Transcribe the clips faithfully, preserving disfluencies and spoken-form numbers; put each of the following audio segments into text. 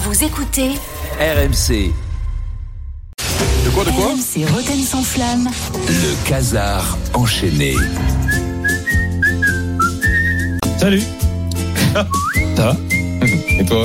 Vous écoutez R M C. De quoi, de quoi R M C Rotten sans flamme. Le Casar enchaîné. Salut. Ça va? Et toi?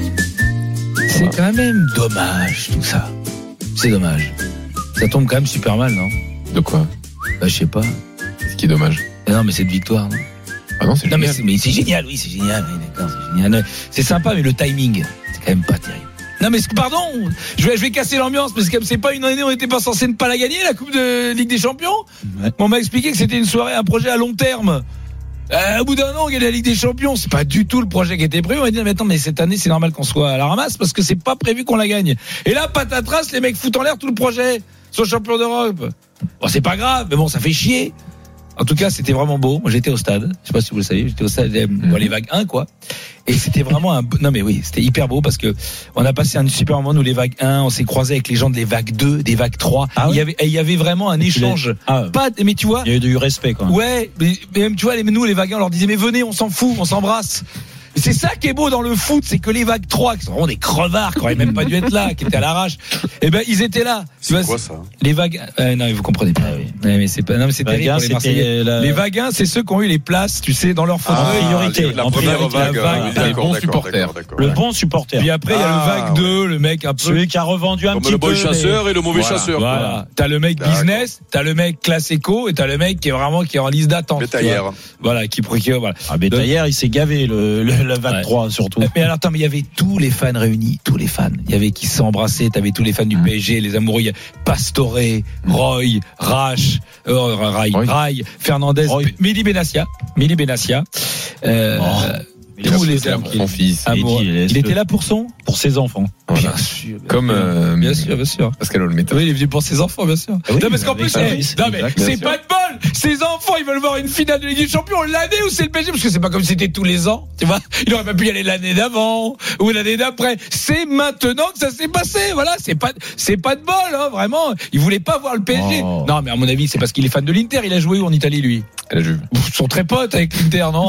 C'est quand même dommage tout ça. C'est dommage. Ça tombe quand même super mal, non? De quoi? Bah, je sais pas. C'est ce qui est dommage. Mais non, mais cette victoire, non? Ah non, c'est Non, mais génial. c'est, mais c'est génial, oui, c'est génial. Oui, d'accord, c'est génial. C'est sympa, mais le timing, c'est quand même pas terrible. Non, mais pardon, je vais, je vais casser l'ambiance parce que c'est pas une année où on n'était pas censé ne pas la gagner, la Coupe de Ligue des Champions. Ouais. On m'a expliqué que c'était une soirée, un projet à long terme. Euh, au bout d'un an, on gagne la Ligue des Champions. C'est pas du tout le projet qui était prévu. On m'a dit, mais attends, mais cette année, c'est normal qu'on soit à la ramasse parce que c'est pas prévu qu'on la gagne. Et là, patatras, les mecs foutent en l'air tout le projet. Soit champion d'Europe. Bon, c'est pas grave, mais bon, ça fait chier. En tout cas, c'était vraiment beau. Moi, j'étais au stade. Je sais pas si vous le savez. J'étais au stade, mmh. bon, les vagues un, quoi. Et c'était vraiment un, non, mais oui, c'était hyper beau parce que on a passé un super moment, nous, les vagues un. On s'est croisés avec les gens des vagues deux, des vagues trois. Ah, il oui. y avait, il y avait vraiment un échange. Ah, pas, mais tu vois. Il y a eu du respect, quoi. Ouais, mais, mais même, tu vois, les, nous, les vagues un, on leur disait, mais venez, on s'en fout, on s'embrasse. C'est ça qui est beau dans le foot, c'est que les vagues trois, qui sont vraiment des crevards, qui auraient même pas dû être là, qui étaient à l'arrache, eh ben, ils étaient là. C'est vois, quoi ça? Les vagues, euh, non, vous comprenez pas, oui. Ouais, mais c'est pas, non, mais c'est terrible pour les Marseillais. La... Les vagues un, c'est ceux qui ont eu les places, tu sais, dans leur fauteuil. Ah, priorité. La en première priorité, vague, la vague, oui, les d'accord, bons d'accord, supporters. d'accord, d'accord, le ouais. bon supporter. Puis après, il y a ah, le vague deux, ouais. Le mec un peu. Celui qui a revendu un Comme petit le peu. bon chasseur mais... et le mauvais voilà, chasseur. Voilà. Quoi. T'as le mec d'accord. business, t'as le mec classe éco, et t'as le mec qui est vraiment, qui est en liste d'attente. Bétaillère. Voilà, qui, qui, voilà. Ah, Bétaillère, il s'est gavé, le, le, la vague ouais. trois, surtout. Mais alors, attends, mais il y avait tous les fans réunis, tous les fans. Il y avait qui s'embrassaient, t'avais tous les fans du mmh. P S G, les amoureux, Pastore, Roy, Rache, euh, Rai, Rai, Fernandez, Roy. Mehdi Benassia, Mehdi Benassia, euh, oh. tous les amours. Son fils. Amour. Il, il était là pour son, pour ses enfants. Bien, bien sûr. Bien Comme, euh, bien sûr, bien sûr. Pascal Olmeta. Oui, il est venu pour ses enfants, bien sûr. Ah oui, non, parce qu'en plus, ça, c'est, oui, non, mais exact, c'est pas de bol. Ses enfants, ils veulent voir une finale de Ligue des Champions l'année où c'est le P S G, parce que c'est pas comme si c'était tous les ans, tu vois. Il aurait pas pu y aller l'année d'avant, ou l'année d'après. C'est maintenant que ça s'est passé, voilà. C'est pas, c'est pas de bol, hein, vraiment. Il voulait pas voir le P S G. Oh. Non, mais à mon avis, c'est parce qu'il est fan de l'Inter. Il a joué où en Italie, lui? Elle a joué. Ils sont très potes avec l'Inter, non?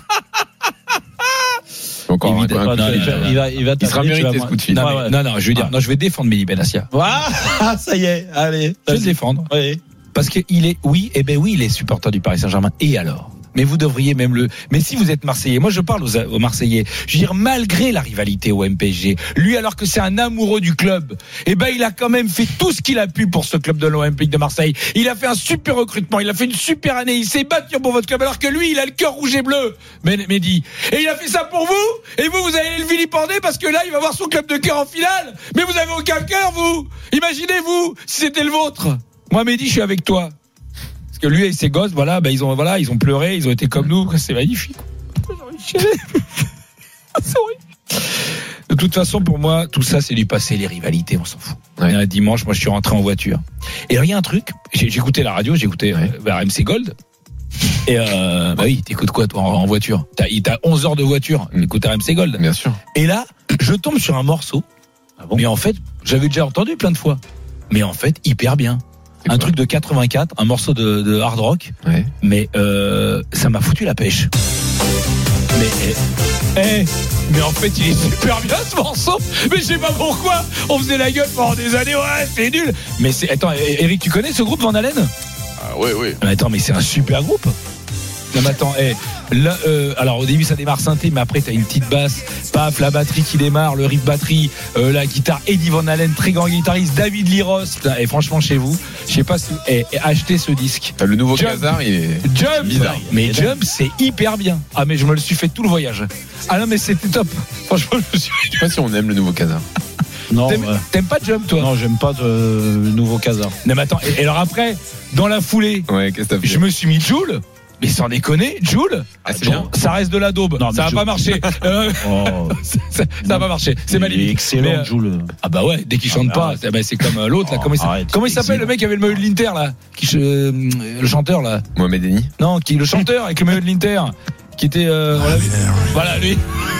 Encore un, un, un, non, il, va, il va, il va il sera mérité ce coup de fil. Non, ouais, ouais. non, non, je veux dire, ah. non, je vais défendre Mehdi Benassia. Ah, ça y est, allez. Je vais le défendre. Oui. Parce que il est, oui, eh ben oui, il est supporter du Paris Saint-Germain. Et alors? Mais vous devriez même le, mais si vous êtes Marseillais, moi je parle aux, aux Marseillais, je veux dire, malgré la rivalité au M P S G, lui alors que c'est un amoureux du club, eh ben il a quand même fait tout ce qu'il a pu pour ce club de l'Olympique de Marseille. Il a fait un super recrutement, il a fait une super année, il s'est battu pour votre club alors que lui il a le cœur rouge et bleu, Mehdi. Et il a fait ça pour vous, et vous vous allez le vilipender parce que là il va voir son club de cœur en finale. Mais vous avez aucun cœur vous. Imaginez-vous si c'était le vôtre. Moi Mehdi, je suis avec toi. Que lui et ses gosses, voilà, ben ils ont, voilà, ils ont pleuré, ils ont été comme nous, c'est magnifique. C'est horrible. De toute façon, pour moi, tout ça, c'est du passé, les rivalités, on s'en fout. Ouais. Un dimanche, moi, je suis rentré en voiture. Et il y a un truc, j'ai, j'ai écouté la radio, j'ai écouté ouais. euh, R M C Gold. Et euh, bah oui, t'écoutes quoi, toi, en, en voiture? T'as, t'as onze heures de voiture, t'écoutes R M C Gold. Bien sûr. Et là, je tombe sur un morceau. Ah bon? Mais en fait, j'avais déjà entendu plein de fois. Mais en fait, hyper bien. Un truc de quatre-vingt-quatre, un morceau de, de hard rock, ouais. mais euh, ça m'a foutu la pêche. Mais, eh, eh, mais en fait, il est super bien ce morceau. Mais je sais pas pourquoi. On faisait la gueule pendant des années. Ouais, c'est nul. Mais c'est, attends, Eric, tu connais ce groupe Van Halen? Ah ouais, ouais. Mais attends, mais c'est un super groupe. Non, mais attends, eh, là, euh, alors au début ça démarre synthé, mais après t'as une petite basse, paf, la batterie qui démarre, le riff batterie, euh, la guitare, Eddie Van Halen, très grand guitariste, David Lee Roth. Putain, et franchement chez vous, je sais pas si, eh, eh, achetez ce disque. Le nouveau Jump, Casar, il est Jump, bizarre. Mais Jump, c'est hyper bien. Ah mais je me le suis fait tout le voyage. Ah non mais c'était top. Franchement, je me suis. Je sais pas si on aime le nouveau Casar. Non, t'aimes, ouais. t'aimes pas Jump, toi? Non, j'aime pas de, le nouveau Casar. Non mais attends, et, et alors après, dans la foulée, ouais, qu'est-ce que t'as fait? Je me suis mis Jul. Mais sans déconner, Jul, ah, c'est bien. Ça reste de la daube. Non, ça va Joule. Pas marcher. Euh, oh. ça, ça, ça va pas marcher. C'est ma limite. Excellent, Jul. Ah bah ouais, dès qu'il chante ah, pas, c'est, bah, c'est comme l'autre là. Oh, comment il, arrête, comment il s'appelle le mec qui avait le maillot de l'Inter là, qui euh, le chanteur là. Mohamed Eni. Non, qui le chanteur avec le maillot de l'Inter, qui était. Euh, voilà, voilà lui.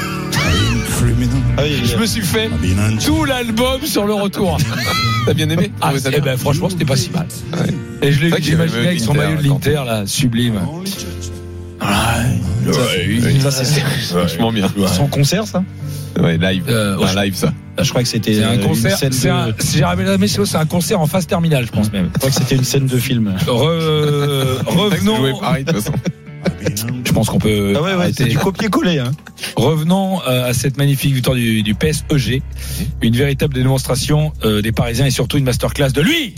Ah, je me suis fait tout l'album sur le retour. T'as bien aimé? Ah, eh ben, franchement, c'était pas si mal. Ouais. Et je l'ai vu, j'imaginais avec son maillot de l'Inter, là, sublime. Ouais. Ça, ouais, ça c'est vachement bien. Son concert, ça? Ouais, live. Euh, ouais, un live, ça. Ah, je crois que c'était C'est un euh, concert. une scène C'est de... un, si j'ai rappelé la météo, c'est un concert en phase terminale, je pense même. Je crois que c'était une scène de film. Re- euh, revenons. Jouer pareil, de toute façon. Je pense qu'on peut. Ah ouais, ouais, c'est arrêter. du copier-coller. Hein. Revenons euh, à cette magnifique victoire du, du P S G. Une véritable démonstration euh, des Parisiens et surtout une masterclass de lui.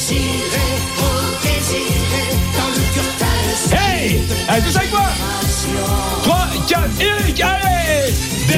Hey, allez, tous avec moi. trois, quatre, Eric, allez.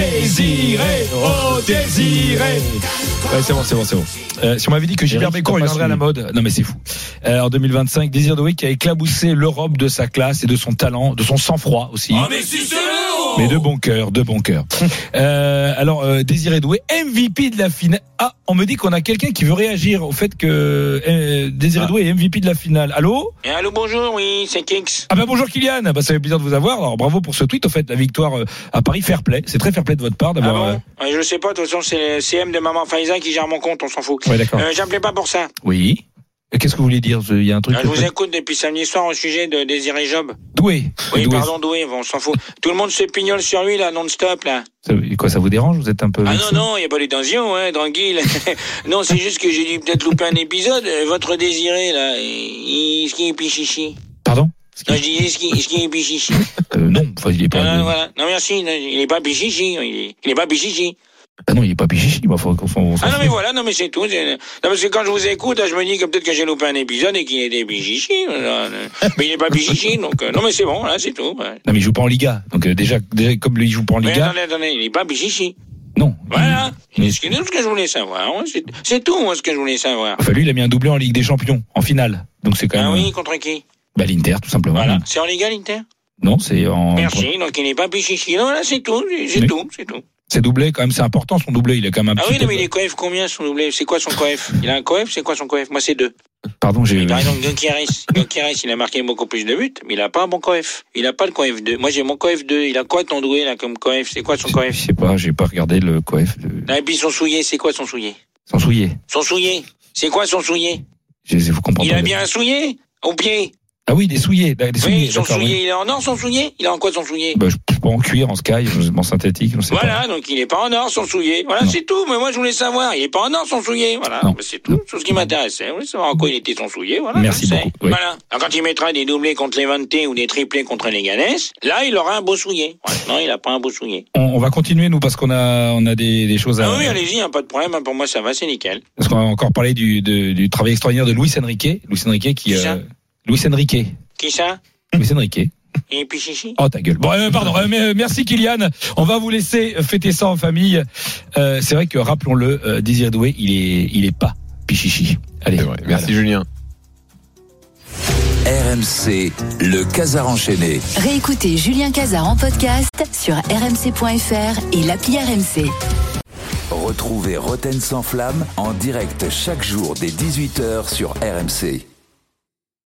Désiré, oh désiré. Ouais, c'est bon, c'est bon, c'est bon. Euh, si on m'avait dit que Gilbert Eric, Bécaud t'as pas reviendrait à la mode, non mais c'est fou. Euh, en deux mille vingt-cinq, Désiré Doué qui a éclaboussé l'Europe de sa classe et de son talent, de son sang-froid aussi. Oh, mais si c'est le Mais de bon cœur, de bon cœur. euh, alors, euh, Désiré Doué, M V P de la finale. Ah, on me dit qu'on a quelqu'un qui veut réagir au fait que euh, Désiré Ah. Doué est M V P de la finale. Allô? Et allô, bonjour, oui, c'est Kix. Ah bah bonjour Kylian, bah ça fait plaisir de vous avoir. Alors bravo pour ce tweet, au fait, la victoire euh, à Paris, fair play. C'est très fair play de votre part Ah d'avoir. bon euh, Je sais pas, de toute façon, c'est le C M de Maman Faiza qui gère mon compte, on s'en fout. euh... Ouais, d'accord. Euh, J'appelais pas pour ça. Oui. Et qu'est-ce que vous voulez dire? Il y a un truc. Euh, je vous écoute depuis samedi soir au sujet de Désiré Job. Doué. Oui, Doué. pardon, Doué, bon, on s'en fout. Tout le monde se pignole sur lui, là, non-stop, là. Ça- Quoi, ça vous dérange? Vous êtes un peu. Ah vexé non, non, il n'y a pas d'étention, hein, tranquille. Non, c'est juste que j'ai dû peut-être louper un épisode. Euh, Votre Désiré, là, il, est-ce qu'il est pichichi? Pardon? Non, je dis, est-ce qu'il est, qu'il est pichichi? Euh, non, enfin il est pas. Ah, voilà. Non, merci, non, il est pas pichichi, il est, il est pas pichichi. Ah non, il est pas pichichi. Bah, faut qu'on s'en. on s'en Ah non, fout. mais voilà, non, mais c'est tout. c'est- Non, parce que quand je vous écoute, je me dis que peut-être que j'ai loupé un épisode et qu'il était pichichi. euh, Mais il n'est pas pichichi, donc, euh, non, mais c'est bon, là, c'est tout. Ouais. Non mais il joue pas en Liga. Donc euh, déjà, déjà comme lui il joue pas en Mais Liga. attendez, attendez, il n'est pas pichichi. Non. Voilà. Mais- C'est tout ce que je voulais savoir. ouais, C'est c'est tout, moi, ce que je voulais savoir. Enfin lui il a mis un doublé en Ligue des Champions en finale. Donc c'est quand même. Ah oui, contre qui? Bah l'Inter tout simplement. Voilà. C'est en Liga, l'Inter? Non, c'est en. Merci, donc il n'est pas pichichi. Non, là, c'est tout, c'est Mais- tout, c'est tout. C'est doublé quand même, c'est important son doublé. Il a quand même un Ah petit. oui, non, peu- mais il est coef combien, son doublé? C'est quoi son coef? Il a un coef? C'est quoi son coef? Moi, c'est deux. Pardon, j'ai. Mais par exemple, Goncalves, Goncalves, il a marqué beaucoup plus de buts, mais il a pas un bon coef. Il a pas le coef deux. Moi, j'ai mon coef deux. Il a quoi, ton doué, là, comme coef? C'est quoi son Je coef? sais pas, j'ai pas regardé le coef. De... Ah, et puis son souillé, c'est quoi son souillé? Sans souiller. Son souillé? C'est quoi son souillé? Je vous comprends Il pas. a bien un souillé? Au pied? Ah oui, des souliers. Des souliers Oui, son d'accord, souillé, oui. il est en or, son souillé? Il est en quoi, son souillé? Bah, je sais pas en cuir, en sky, en synthétique, je sais Voilà, donc il est pas en or, son souillé. Voilà, Non. c'est tout. Mais moi, je voulais savoir. Il est pas en or, son souillé. Voilà. Non. Bah, c'est tout. C'est ce qui m'intéressait. Je voulais savoir en quoi il était son souillé. Voilà. Merci je le sais. beaucoup, oui. Voilà. Alors, quand il mettra des doublés contre les Levante ou des triplés contre les Ganes, là, il aura un beau souillé. Voilà. Non, il a pas un beau souillé. pas. On, on va continuer, nous, parce qu'on a, on a des, des choses à. Ah oui, allez-y, hein, pas de problème. hein, Pour moi, ça va, c'est nickel. Parce qu'on va encore parler du, de- du travail extraordinaire de Luis Enrique. Luis Enrique qui. Qui ça Luis Enrique. Qui ça? Luis Enrique. Et puis chichi. Oh ta gueule. Bon, euh, pardon. Euh, mais, euh, merci Kylian. On va vous laisser fêter ça en famille. Euh, c'est vrai que rappelons-le, euh, Désiré Doué, il est, il est pas pichichi. Allez. C'est vrai. Merci Julien. R M C, le Casar enchaîné. Réécoutez Julien Cazard en podcast sur r m c point f r et l'appli R M C. Retrouvez Roten sans flamme en direct chaque jour dès dix-huit heures sur R M C.